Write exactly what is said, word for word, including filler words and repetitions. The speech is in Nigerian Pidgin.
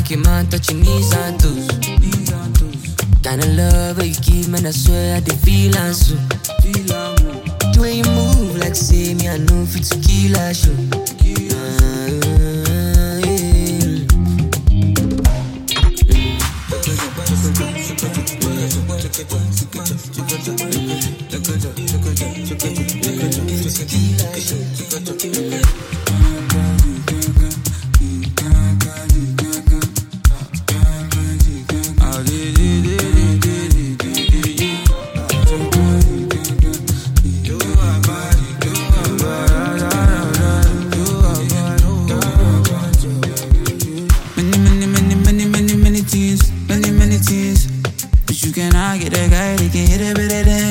make your man touch your knees and toes. Kinda love where you give, man, I swear I dey feel and so. The way you move like say me, I know fit to kill a show. But you cannot get that guy that can hit it better than